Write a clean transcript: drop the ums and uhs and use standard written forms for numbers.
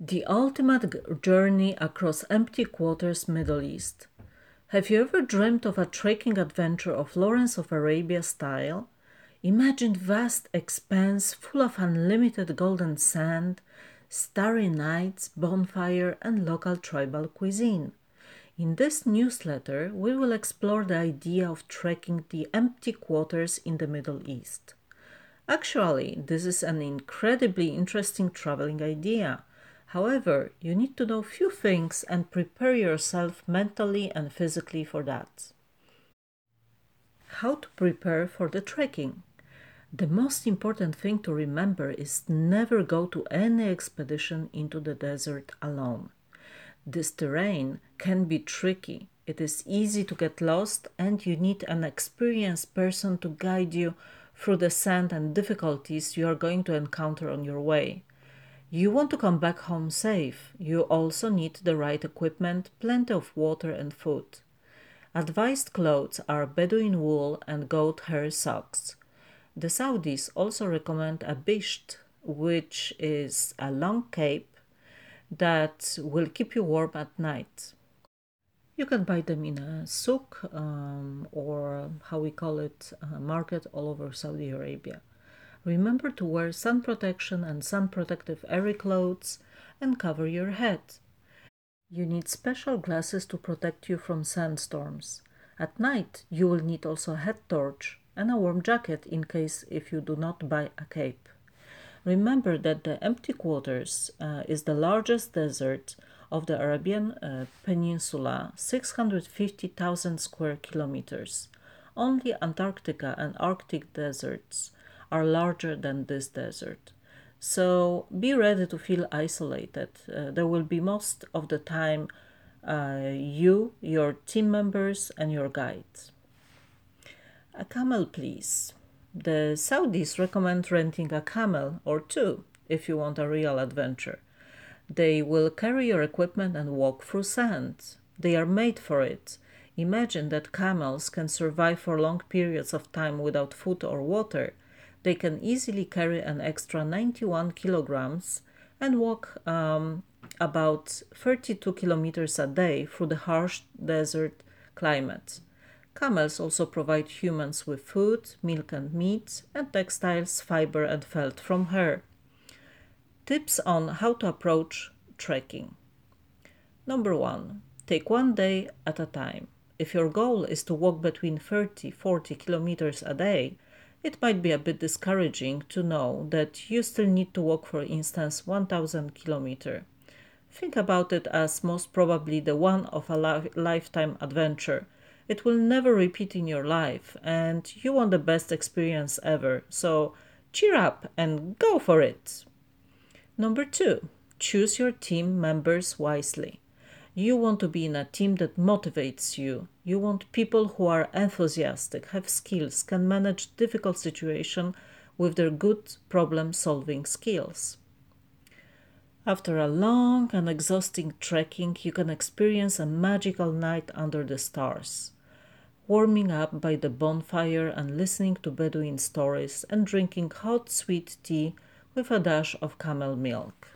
The ultimate journey across empty quarters, Middle East. Have you ever dreamt of a trekking adventure of Lawrence of Arabia style? Imagine vast expanse full of unlimited golden sand, starry nights, bonfire, and local tribal cuisine. In this newsletter, we will explore the idea of trekking the empty quarters in the Middle East. Actually, this is an incredibly interesting traveling idea. However, you need to know few things and prepare yourself mentally and physically for that. How to prepare for the trekking? The most important thing to remember is never go to any expedition into the desert alone. This terrain can be tricky. It is easy to get lost, and you need an experienced person to guide you through the sand and difficulties you are going to encounter on your way. You want to come back home safe. You also need the right equipment, plenty of water, and food. Advised clothes are Bedouin wool and goat hair socks. The Saudis also recommend a bisht, which is a long cape that will keep you warm at night. You can buy them in a souk or how we call it, a market all over Saudi Arabia. Remember to wear sun protection and sun protective airy clothes and cover your head. You need special glasses to protect you from sandstorms. At night, you will need also a head torch and a warm jacket in case if you do not buy a cape. Remember that the empty quarters is the largest desert of the Arabian Peninsula, 650,000 square kilometers. Only Antarctica and Arctic deserts are larger than this desert. So be ready to feel isolated. There will be most of the time you, your team members, and your guides. A camel, please. The Saudis recommend renting a camel or two if you want a real adventure. They will carry your equipment and walk through sand. They are made for it. Imagine that camels can survive for long periods of time without food or water. They can easily carry an extra 91 kilograms and walk about 32 kilometers a day through the harsh desert climate. Camels also provide humans with food, milk and meat, and textiles, fiber, and felt from hair. Tips on how to approach trekking. Number 1. Take one day at a time. If your goal is to walk between 30-40 kilometers a day, it might be a bit discouraging to know that you still need to walk, for instance, 1000 kilometers. Think about it as most probably the one of a lifetime adventure. It will never repeat in your life, and you want the best experience ever. So cheer up and go for it. Number 2, choose your team members wisely. You want to be in a team that motivates you. You want people who are enthusiastic, have skills, can manage difficult situations with their good problem-solving skills. After a long and exhausting trekking, you can experience a magical night under the stars, warming up by the bonfire and listening to Bedouin stories and drinking hot sweet tea with a dash of camel milk.